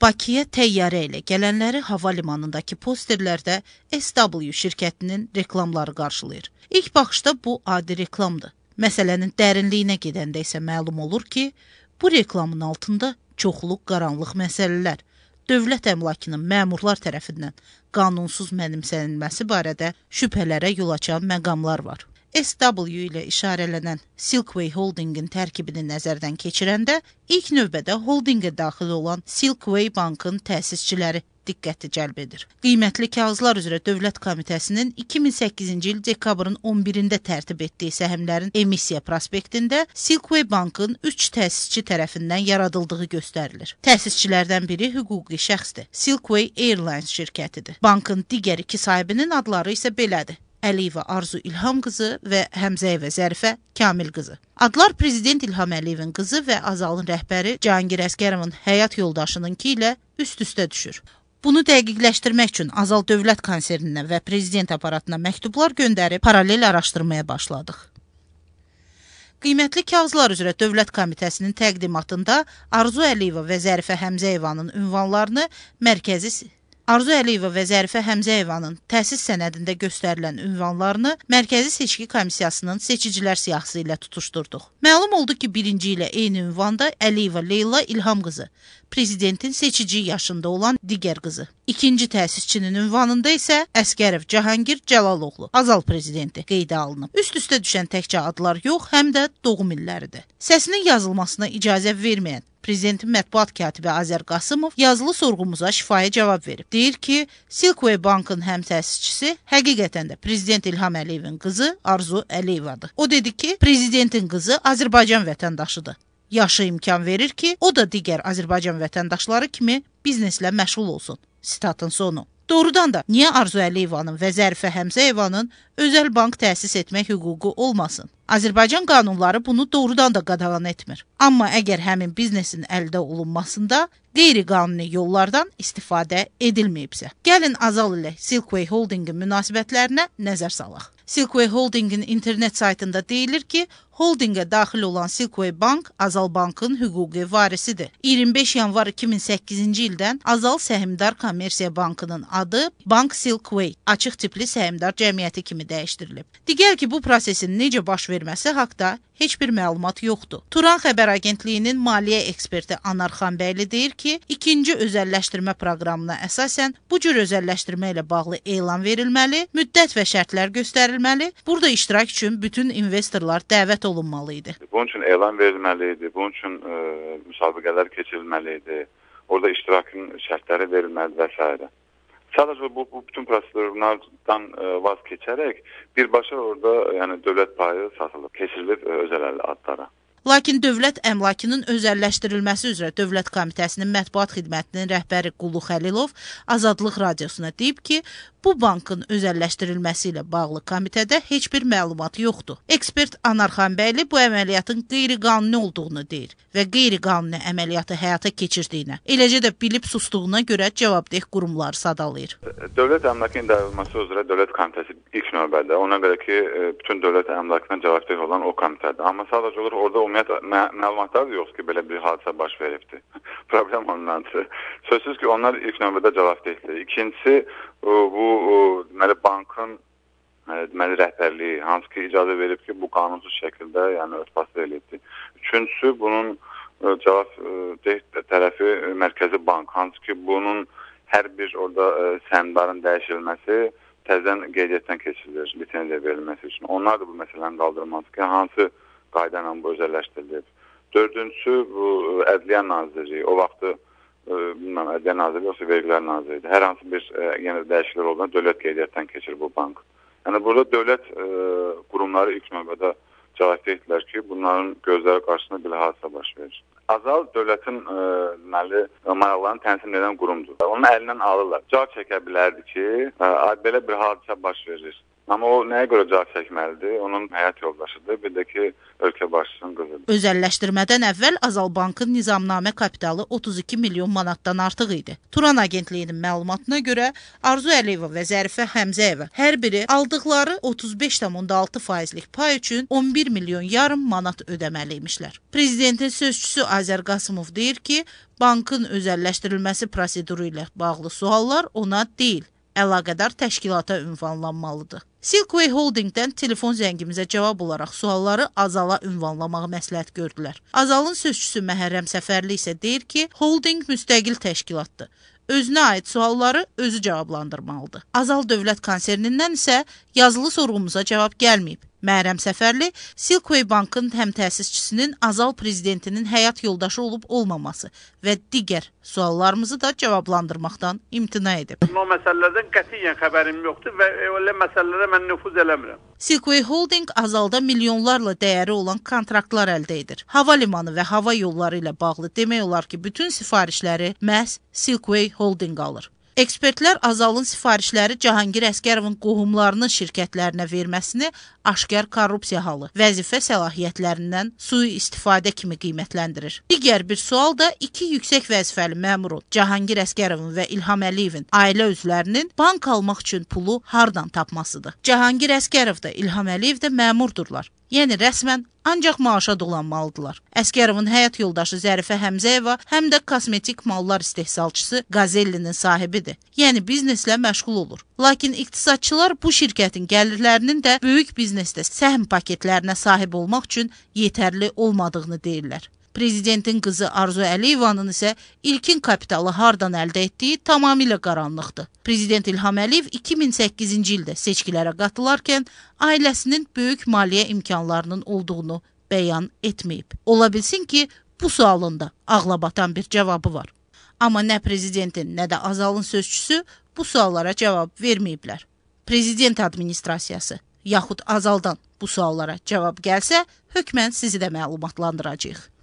Bakıya təyyarə ilə gələnləri hava limanındakı posterlərdə SW şirkətinin reklamları qarşılayır. İlk baxışda bu adi reklamdır. Məsələnin dərinliyinə gedəndə isə məlum olur ki, bu reklamın altında çoxlu qaranlıq məsələlər, dövlət əmlakının məmurlar tərəfindən qanunsuz mənimsənilməsi barədə şübhələrə yol açan məqamlar var. SW ilə işarələnən Silkway Holdingin tərkibini nəzərdən keçirəndə ilk növbədə holdingə daxil olan Silkway Bankın təsisçiləri diqqəti cəlb edir. Qiymətli kağızlar üzrə Dövlət Komitəsinin 2008-ci il dekabrın 11-də tərtib etdiyi səhmlərin emissiya prospektində Silkway Bankın 3 təsisçi tərəfindən yaradıldığı göstərilir. Təsisçilərdən biri hüquqi şəxsdir. Silkway Airlines şirkətidir. Bankın digər 2 sahibinin adları isə belədir. Əliyeva Arzu İlham qızı və Həmzəyevə Zərifə Kamil qızı. Adlar Prezident İlham Əliyevin qızı və Azalın rəhbəri Cahangir Əsgərovun həyat yoldaşınınki ilə üst-üstə düşür. Bunu dəqiqləşdirmək üçün Azal Dövlət konserninə və prezident aparatına məktublar göndərib paralel araşdırmaya başladıq. Qiymətli kağızlar üzrə Dövlət Komitəsinin təqdimatında Arzu Əliyeva və Zərifə Həmzəyevanın ünvanlarını Arzu Əliyeva və Zərifə Həmzəyevanın təsis sənədində göstərilən ünvanlarını Mərkəzi Seçki Komissiyasının seçicilər siyahısı ilə tutuşdurduq. Məlum oldu ki, birinci ilə eyni ünvanda Əliyeva Leyla İlham qızı, prezidentin seçici yaşında olan digər qızı. İkinci təsisçinin ünvanında isə Əsgərov Cahangir Cəlaloğlu, Azal prezidenti qeydə alınıb. Üst-üstə düşən təkcə adlar yox, həm də doğum illəridir. Səsinin yazılmasına icazə verməyən Prezidentin mətbuat katibi Azər Qasımov yazılı sorğumuza şifahi cavab verib. Deyir ki, Silkway Bankın həm təsisçisi həqiqətən də Prezident İlham Əliyevin qızı Arzu Əliyevadır. O dedi ki, Prezidentin qızı Azərbaycan vətəndaşıdır. Yaşı imkan verir ki, o da digər Azərbaycan vətəndaşları kimi bizneslə məşğul olsun. Sitatın sonu. Doğrudan da, niyə Arzu Əliyevanın və Zərifə Həmzəyevanın özəl bank təsis etmək hüququ olmasın? Azərbaycan qanunları bunu doğrudan da qadağan etmir. Amma əgər həmin biznesin əldə olunmasında qeyri-qanuni yollardan istifadə edilməyibsə, gəlin Azal ilə Silkway Holdingin münasibətlərinə nəzər salaq. Silkway Holdingin internet saytında deyilir ki, holdingə daxil olan Silkway Bank Azal Bankın hüquqi varisidir. 25 yanvar 2008-ci ildən Azal Səhmdar Kommersiya Bankının adı Bank Silkway açıq tipli səhmdar cəmiyyəti kimi dəyişdirilib. Digər ki, bu prosesin necə baş verməsi haqda heç bir məlumat yoxdur. Turan Xəbər Agentliyinin maliyyə eksperti Anar Xanbəyli deyir ki, ikinci özəlləşdirmə proqramına əsasən bu cür özəlləşdirmə ilə bağlı elan verilməli, müddət və şərtlər göstərilməli, burada iştirak üçün bütün investorlar dəvət olunmalı idi. Bunun üçün elan verilməli idi, bunun üçün müsabiqələr keçirilməli idi, orada iştirakın şərtləri verilməli və s. Sadəcə bu bütün prosedurlardan vaz keçərək birbaşa orada dövlət payı satılıb, keçirilib özəl adlara. Lakin dövlət əmlakının özəlləşdirilməsi üzrə Dövlət Komitəsinin mətbuat xidmətinin rəhbəri Qulu Xəlilov Azadlıq Radiosuna deyib ki, bu bankın özəlləşdirilməsi ilə bağlı komitədə heç bir məlumat yoxdur. Ekspert Anar Xanbəyli bu əməliyyatın qeyri-qanuni olduğunu deyir və qeyri-qanuni əməliyyatı həyata keçirdiyinə, eləcə də bilib sustuğuna görə cavabdeh qurumları sadalayır. Dövlət əmlakının dağılması üzrə Dövlət Komitəsi ilk növbədə, ona görə ki, bütün dövlət əmlakına cavabdeh olan o komitədir. Amma sadəcə olur orada məlumatlar da yoxdur ki, belə bir hadisə baş veribdir. Problem ondandır. Sözsüz ki, onlar ilk növbədə cavabdehdir. İkincisi, bu bankın rəhbərliyi hansı ki icazə verib ki, bu qanunsuz şəkildə örtbas verilibdir. Üçüncüsü, bunun cavabdeh tərəfi Mərkəzi Bank, hansı ki bunun hər bir orada səhmdarın dəyişilməsi təzədən qeydiyyatdan keçirilir, lisenziya verilməsi üçün. Onlar da bu məsələnin qaldırılması ki, hansı qayda ilə bu özəlləşdirilib. Dördüncüsü, bu Ədliyyə Nazirliyi, o vaxtı Ədliyyə Nazirliyi yoxsa Vergilər Nazirliyidir. Hər hansı bir dəyişikliklər olduğunda dövlət qeydiyyatdan keçir bu bank. Burada dövlət qurumları ilk növbədə cavabdehdirlər ki, bunların gözləri qarşısında belə hadisə baş verir. Azal dövlətin maraqlarını tənzim edən qurumdur. Onun əlindən alırlar. Cavab çəkə bilərdi ki, belə bir hadisə baş verir. Amma o nəyə görə cavab çəkməlidir? Onun həyat yoldaşıdır, bir də ki, ölkə başçısının qızıdır. Özəlləşdirmədən əvvəl Azal Bankın nizamnamə kapitalı 32 milyon manatdan artıq idi. Turan agentliyinin məlumatına görə Arzu Əliyeva və Zərifə Həmzəyeva hər biri aldıqları 35,6%lik pay üçün 11 milyon yarım manat ödəməliymişlər. Prezidentin sözçüsü Azər Qasımov deyir ki, bankın özəlləşdirilməsi proseduru ilə bağlı suallar ona deyil, əlaqədar təşkilata ünvanlanmalıdır. Silkway Holdingdən telefon zəngimizə cavab olaraq sualları Azala ünvanlamağı məsləhət gördülər. Azalın sözçüsü Məhərrəm Səfərli isə deyir ki, holding müstəqil təşkilatdır. Özünə aid sualları özü cavablandırmalıdır. Azal Dövlət konsernindən isə yazılı sorğumuza cavab gəlməyib. Məhərrəm Səfərli, Silkway Bankın həmtəsisçisinin Azal prezidentinin həyat yoldaşı olub olmaması və digər suallarımızı da cavablandırmaqdan imtina edib. O məsələlərdən qətiyyən xəbərim yoxdur və elə məsələlərə mən nüfuz eləmirəm. Silkway Holding Azalda milyonlarla dəyəri olan kontraktlar əldə edir. Hava limanı və hava yolları ilə bağlı demək olar ki, bütün sifarişləri məhz Silkway Holding alır. Ekspertlər Azalın sifarişləri Cahangir Əsgərovun qohumlarının şirkətlərinə verməsini aşkar korrupsiya halı, vəzifə səlahiyyətlərindən sui-istifadə kimi qiymətləndirir. Digər bir sual da iki yüksək vəzifəli məmurun Cahangir Əsgərovun və İlham Əliyevin ailə üzvlərinin bank almaq üçün pulu hardan tapmasıdır. Cahangir Əsgərov da İlham Əliyev də məmurdurlar. Yəni rəsmən ancaq maaşa dolanmalıdırlar. Əsgərovun həyat yoldaşı Zərifə Həmzəyeva həm də kosmetik mallar istehsalçısı Qazellinin sahibidir. Yəni bizneslə məşğul olur. Lakin iqtisadçılar bu şirkətin gəlirlərinin də böyük biznesdə səhm paketlərinə sahib olmaq üçün yetərli olmadığını deyirlər. Prezidentin qızı Arzu Əliyevanın isə ilkin kapitalı hardan əldə etdiyi tamamilə qaranlıqdır. Prezident İlham Əliyev 2008-ci ildə seçkilərə qatılarkən ailəsinin böyük maliyyə imkanlarının olduğunu bəyan etməyib. Ola bilsin ki, bu sualın da ağlabatan bir cavabı var. Amma nə prezidentin, nə də Azalın sözçüsü bu suallara cavab verməyiblər. Prezident administrasiyası yaxud Azaldan bu suallara cavab gəlsə, hökmən sizi də məlumatlandıracağıq.